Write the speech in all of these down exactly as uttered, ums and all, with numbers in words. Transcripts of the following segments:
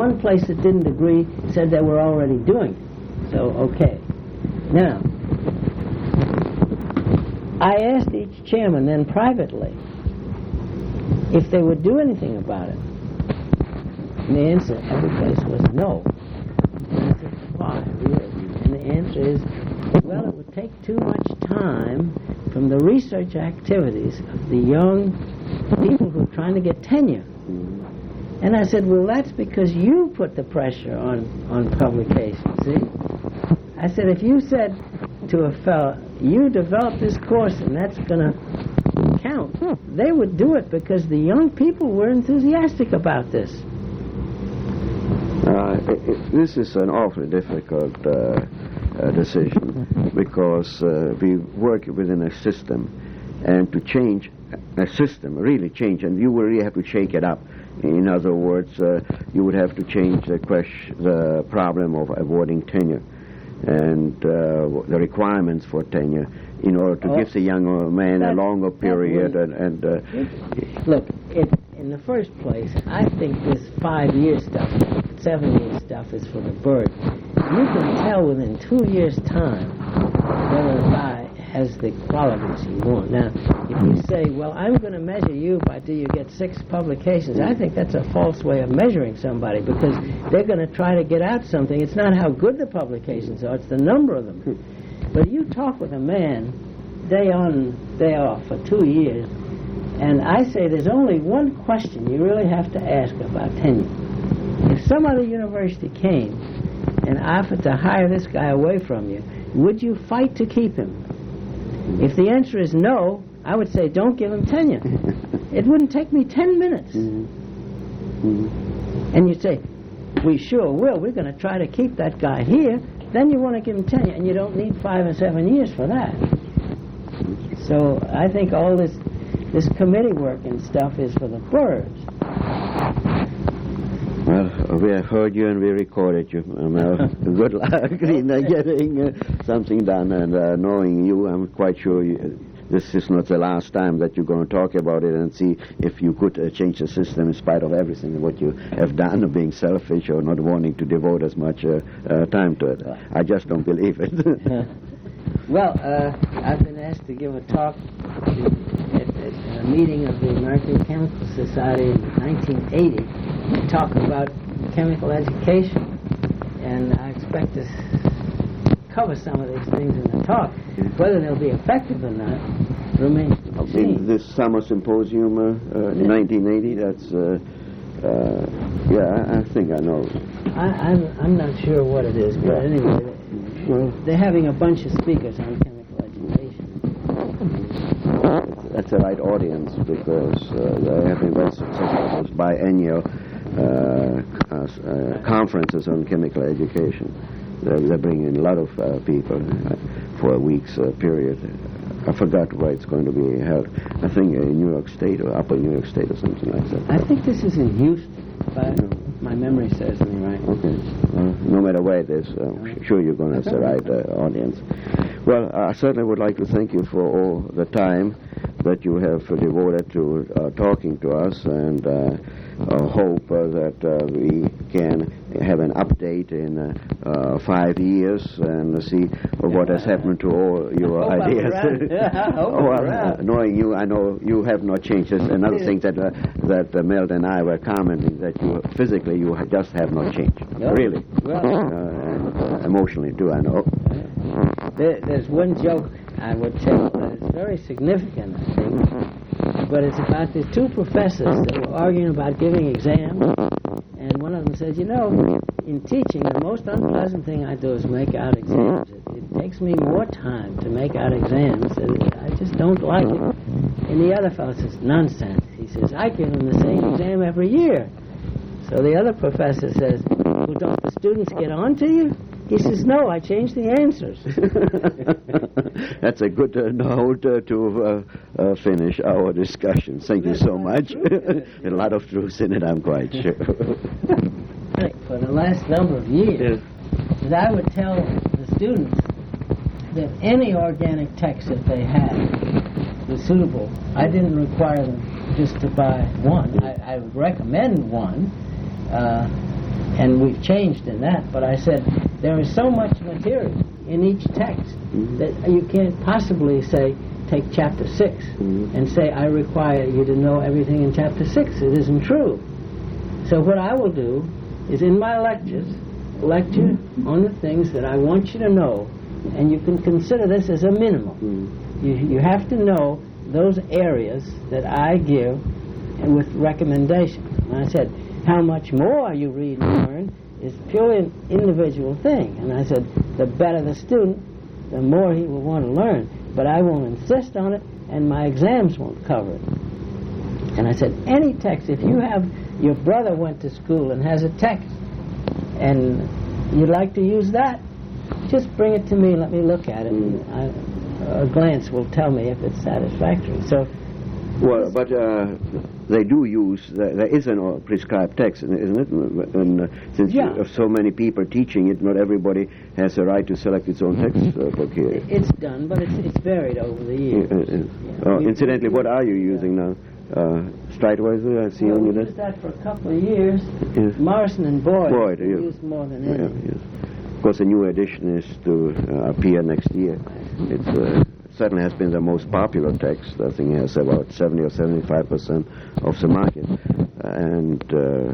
one place that didn't agree said they were already doing it. So, okay. Now, I asked each chairman then privately if they would do anything about it. And the answer every place was no. And I said, why, really? And the answer is, well, it would take too much time from the research activities of the young people who are trying to get tenure. And I said, well, that's because you put the pressure on, on publication, see? I said, if you said to a fellow, you develop this course and that's going to count, they would do it because the young people were enthusiastic about this. Uh, it, it, this is an awfully difficult uh, uh, decision because uh, we work within a system, and to change a system, really change, and you will really have to shake it up. In other words, uh, you would have to change the question, the problem of awarding tenure and uh, the requirements for tenure in order to oh, give the younger man that, a longer period. And, and uh, look, it, in the first place, I think this five-year stuff, seven-year stuff is for the bird. You can tell within two years' time whether a guy has the qualities you want. Now, if you say, well, I'm going to measure you by do you get six publications, I think that's a false way of measuring somebody because they're going to try to get out something. It's not how good the publications are, it's the number of them. But you talk with a man day on, day off for two years, and I say there's only one question you really have to ask about tenure. If some other university came and offered to hire this guy away from you, would you fight to keep him? If the answer is no, I would say don't give him tenure. It wouldn't take me ten minutes. Mm-hmm. Mm-hmm. And you'd say, we sure will. We're going to try to keep that guy here. Then you want to give him tenure, and you don't need five or seven years for that. So I think all this this committee work and stuff is for the birds. Well, we have heard you and we recorded you. Well, good luck in uh, getting uh, something done, and uh, knowing you, I'm quite sure you, this is not the last time that you're going to talk about it and see if you could uh, change the system in spite of everything what you have done, of being selfish or not wanting to devote as much uh, uh, time to it. I just don't believe it. Well, uh, I've been asked to give a talk at, at a meeting of the American Chemical Society in nineteen eighty to talk about chemical education, and I expect to cover some of these things in the talk. Whether they'll be effective or not remains to be seen. In this summer symposium uh, uh, in nineteen eighty, that's, uh, uh, yeah, I, I think I know. I, I'm, I'm not sure what it is, but yeah. Anyway, well, they're having a bunch of speakers on chemical education. That's the right audience because uh, they're having very successful biennial uh, uh, conferences on chemical education. They're, they're bringing a lot of uh, people uh, for a week's uh, period. I forgot where it's going to be held. I think in New York State or Upper New York State or something like that. I think this is in Houston, but my memory serves me right. Okay. Uh, no matter where it is, uh, I'm sure you're going to have the right uh, audience. Well, I certainly would like to thank you for all the time that you have uh, devoted to uh, talking to us, and uh, uh, hope uh, that uh, we can have an update in uh, uh, five years and see uh, what has happened to all your I ideas. Yeah, oh, uh, knowing you, I know you have not changed. There's another thing that uh, that uh, Milt and I were commenting, that you physically you just have not changed. Yep. Really. Well, uh, and uh, emotionally too, I know. There, there's one joke I would tell that is very significant, I think, but it's about these two professors that were arguing about giving exams, and one of them said, you know, in teaching, the most unpleasant thing I do is make out exams. It, it takes me more time to make out exams, and I just don't like it. And the other fellow says, nonsense. He says, I give them the same exam every year. So the other professor says, well, don't the students get on to you? He says, no, I changed the answers. That's a good uh, note uh, to uh, uh, finish our discussion. Thank you so much. A lot of truth in it, I'm quite sure. For the last number of years, yes. that I would tell the students that any organic text that they had was suitable. I didn't require them just to buy one. I, I would recommend one. Uh, and we've changed in that, but I said there is so much material in each text mm-hmm. that you can't possibly say, take chapter six mm-hmm. and say, I require you to know everything in chapter six. It isn't true. So what I will do is in my lectures, lecture on the things that I want you to know, and you can consider this as a minimum. Mm-hmm. You, you have to know those areas that I give and with recommendations. And I said, how much more you read and learn is purely an individual thing. And I said, the better the student, the more he will want to learn. But I won't insist on it, and my exams won't cover it. And I said, any text, if you have, your brother went to school and has a text, and you'd like to use that, just bring it to me, let me look at it, and I, a glance will tell me if it's satisfactory. So, well, but uh, they do use, there, there is a prescribed text, isn't it? And uh, since yeah. you have so many people teaching it, not everybody has a right to select its own text uh, book here. It's done, but it's, it's varied over the years. Yeah, uh, uh, yeah. Oh, incidentally, what are you using now? Uh, Streitweiser, I see well, on your we list? used that for a couple of years. Yes. Morrison and Boyd, Boyd we yeah. used more than any. Yeah, yes. Of course, a new edition is to uh, appear next year. It uh, certainly has been the most popular text. I think it has about seventy or seventy-five percent of the market. And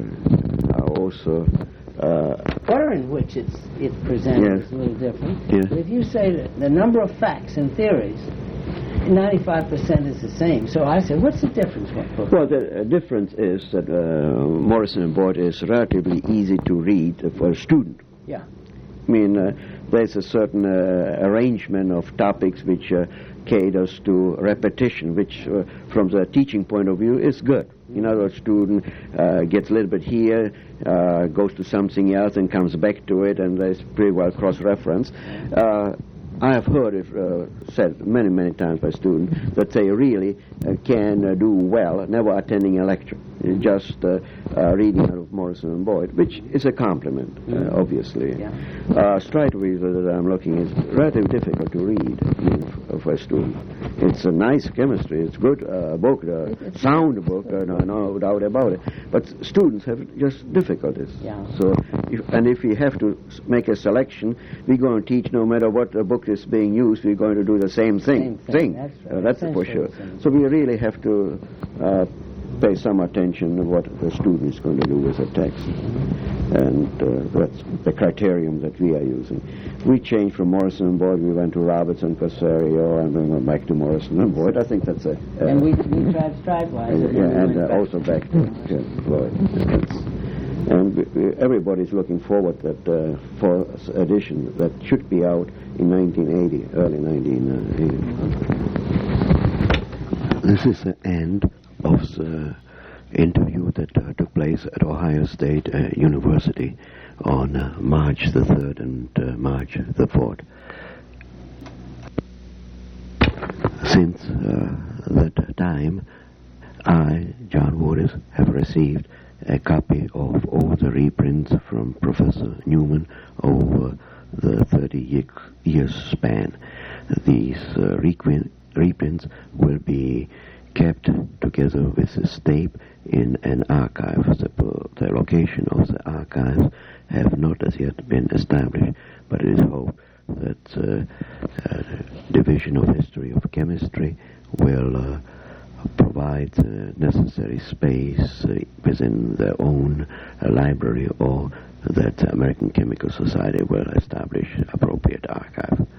uh, also... Uh, order in which it's, it's presented yes. is a little different. Yes. But if you say that the number of facts and theories, ninety-five percent is the same. So I said, what's the difference? What well, the uh, difference is that uh, Morrison and Boyd is relatively easy to read uh, for a student. Yeah. I mean, uh, there's a certain uh, arrangement of topics which uh, caters to repetition, which uh, from the teaching point of view is good. In other words, student uh, gets a little bit here, uh, goes to something else and comes back to it, and there's pretty well cross-reference. Uh, I have heard it uh, said many, many times by students that they really uh, can uh, do well never attending a lecture, just uh, uh, reading out of Morrison and Boyd, which is a compliment, uh, obviously. Yeah. Uh, Streitweiser that I'm looking is relatively difficult to read uh, for a student. It's a nice chemistry, it's good uh, book, uh, sound book, uh, no, no doubt about it. But students have just difficulties. Yeah. So, if, and if we have to make a selection, we're going to teach no matter what uh, book is being used, we're going to do the same thing. Same thing. thing. That's, right. uh, that's for sure. So we really have to uh, pay some attention to what the student is going to do with the text. Mm-hmm. And uh, that's the criterion that we are using. We changed from Morrison and Boyd, we went to Robertson, Casario, and then went back to Morrison and Boyd. I think that's a... Uh, and we, we tried Streitweiser. Yeah, and uh, also back to yeah, Boyd. That's, and we, we, everybody's looking forward that uh, for edition that should be out in nineteen eighty, early nineteen eighty. This is the end of the interview that uh, took place at Ohio State uh, University on uh, March the third and uh, March the fourth. Since uh, that time, I, John Waters, have received a copy of all the reprints from Professor Newman over the thirty years span. These uh, reprints will be kept together with this tape in an archive. The, the location of the archives have not as yet been established, but it is hoped that the uh, uh, Division of History of Chemistry will uh, provide the necessary space uh, within their own uh, library, or that the American Chemical Society will establish appropriate archive.